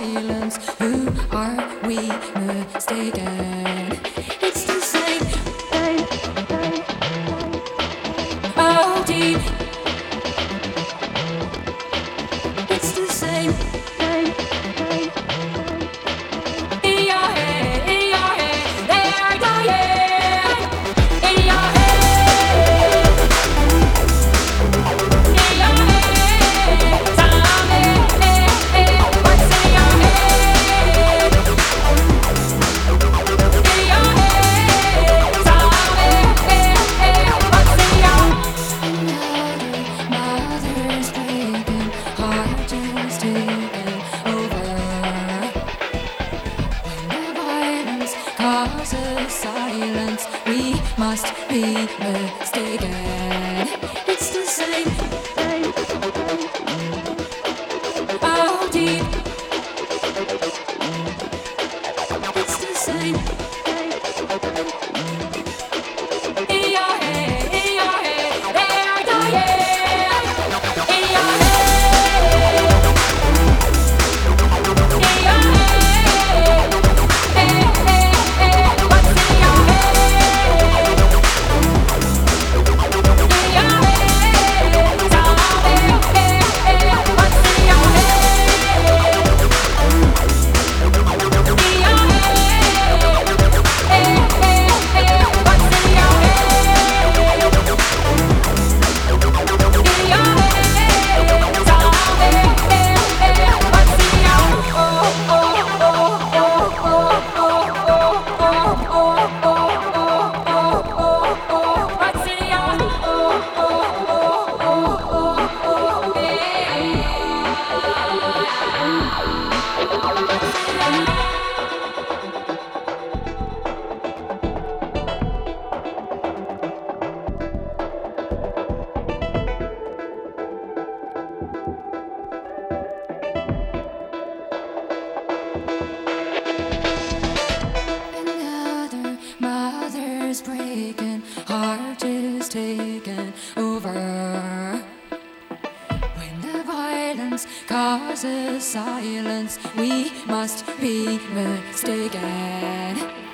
silence. Who are we mistaken? It's the same. Oh, deep. It's the same. In your head, they are dying. In your head, tell me what's in your head. In your head, tell me what's in your mother's breaking heart just taking over. When the violence causes silence, we must be mistaken. It's the same. Oh, deep. It's the same. In your head, they are dying. In your head, what's in your head? In your head, tell me what's in your head. In your head, what's in your head? In your head, tell me what's in your what's in your Another mother's breaking heart is taken over. When the violence causes silence, we must be mistaken.